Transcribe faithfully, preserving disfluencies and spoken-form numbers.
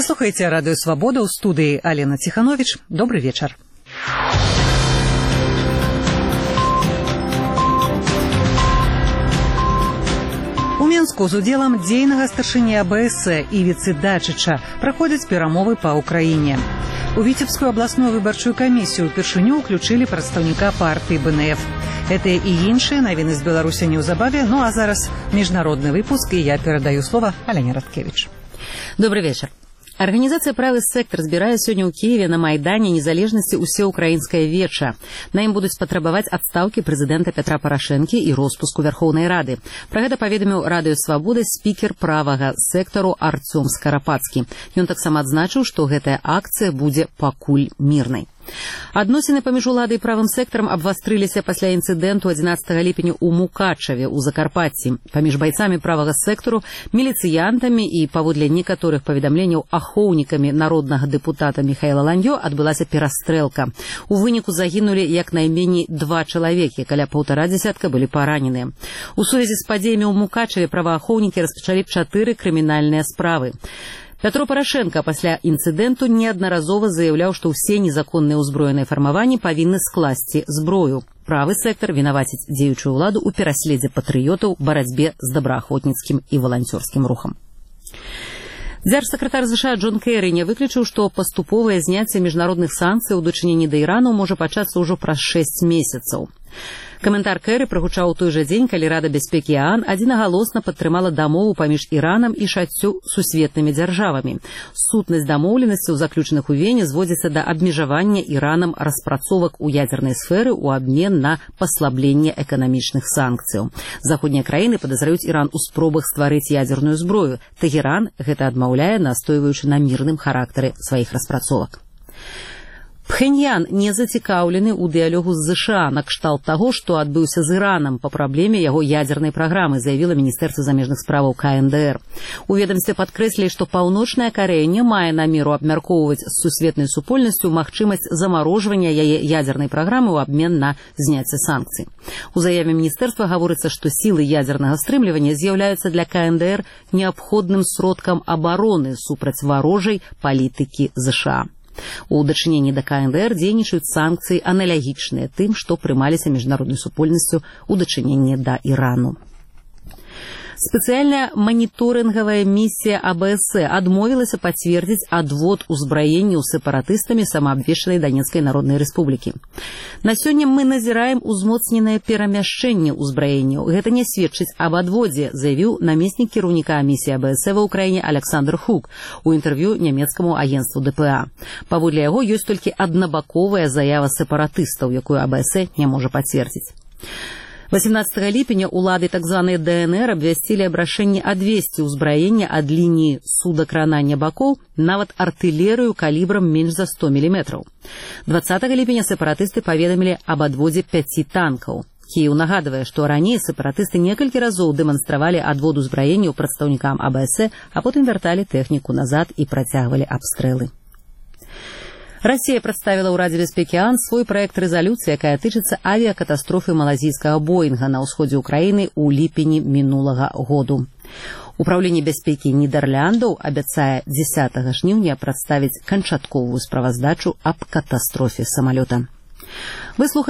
Вы слухаеце радыё Свабода, ў студыі Алена Ціхановіч. Добры вечар. У Мінску з удзелам дзейнага старшыні А Б С Івіцы Дачыча праходзяць перамовы па Ўкраіне. У Віцебскую абласную выбарчую камісію ўпершыню ўключылі прадстаўніка партыі Б Н Ф. Гэтыя і іншыя навіны з Беларусі неўзабаве, ну а зараз міжнародны выпуск, і я перадаю слова Алене Радкевіч. Добрый вечер. Организация «Правый сектор» збірае сёння ў Киеве на Майдане Незалежнасці ўсеўкраінскае веча. На ім будуць патрабаваць адстаўкі прэзідэнта Петра Парашэнкі і роспуску Вярхоўнай Рады. Пра гэта паведаміў радыё Свабода спікер правага сектару Арцём Скарапацкі. Ён таксама адзначыў, што гэтая акцыя будзе пакуль мірнай. Адносіны паміж уладай і правым сектарам абвастрыліся пасля інцыдэнту адзінаццатага ліпеня ў Мукачаве ў Закарпатці. Паміж байцамі правага сектару, міліцыянтамі і, паводле некаторых паведамленняў, ахоўнікамі народнага дэпутата Міхаіла Ланьё адбылася перастрэлка. У выніку загінулі як найменей два чалавекі, каля паўтара дзясятка былі параненыя. У сувязі з падзеямі ў Мукачаве праваахоўнікі распачалі чатыры крымінальныя справы. Пятро Парашенко пасля інцыдэнту неаднаразова заяўляў, што ўсе незаконныя ўзброеныя фармаванні павінны скласці зброю. Правы сектар вінаваціць дзеючую ўладу ў пераследзе патрыётаў, барацьбе з добраахвотніцкім і валанцёрскім рухам. Дзяржсакратар ЗША Джон Кэры не выключыў, што паступовае зняцце міжнародных санкцый у дачыненні да Ірану можа пачацца ўжо праз шэсць месяцаў. Каментар Кэры прагучаў у той жа дзень, калі Рада бяспекі ААН адзінагалосна падтрымала дамову паміж Іранам і шасцю сусветнымі дзяржавамі. Сутнасць дамоўленасцяў, заключаных у Вене, зводзіцца да абмежавання Іранам распрацовак у ядзернай сферы ў абмен на паслабленне эканамічных санкцыяў. Заходнія краіны падазраюць Іран у спробах стварыць ядзерную зброю. Тэгеран гэта адмаўляе, настойваючы на мірным характары сваіх распрацовак. Пхеньян не зацікаўлены ў дыялогу з ЗША накшталт таго, што адбыўся з Іранам па праблеме яго ядзернай праграмы, заявіла Міністэрства замежных справаў К Н Д Р. У ведамстве падкрэслілі, што Паўночная Карэя не мае намеру абмяркоўваць з сусветнай супольнасцю магчымасць замарожвання яе ядзернай праграмы ў абмен на зняцце санкцый. У заяве міністэрства гаворыцца, што сілы ядзернага стрымлівання з'яўляюцца для К Н Д Р неабходным сродкам абароны супраць варожай палітыкі ЗША. У дачыненні да К Н Д Р дзейнічаюць санкцыі аналагічныя тым, што прымаліся міжнароднай супольнасцю ў дачыненні да Ірану. Спецыяльная маніторынгавая місія А Б С адмовілася пацвердзіць адвод узбраення ў сепаратыстамі самаабвешчанай Данецкай Народнай Рэспублікі. На сёння мы назіраем узмоцненае перамяшчэнне ўзбраенняў. Гэта не сведчыць аб адводзе, заявіў намеснік кіраўніка місіі А Б С ва ўкраіне Александр Хук у інтэрв'ю нямецкаму агенцтву Д П А. Паводле яго ёсць толькі аднабаковая заява сепаратыстаў, якую А Б С не можа пацвердзіць. восемнадцатага ліпеня улады так званай Д Н Р абвясцілі аб рашэнні адвесці ўзбраення ад лініі судакранання бакоў нават артылерыю калібрам менш за сто міліметраў. дваццатага ліпеня сепаратысты паведамілі аб адводзе пяці танкаў. Кіеў нагадвае, што раней сепаратысты некалькі разоў дэманстравалі адвод узбраення прадстаўнікам А Б С, а потым вярталі тэхніку назад і працягвалі абстрэлы. Расія прадставіла ў Радзе бяспекі ААН свой праект рэзалюцыі, якая тычыцца авіякатастрофы малазійскага Боінга на ўсходзе ўкраіны ў ліпені мінулага году. Управленне бяспекі Нідэрляндаў абяцае дзесятага жніўня прадставіць канчатковую справаздачу аб катастрофе самалёта.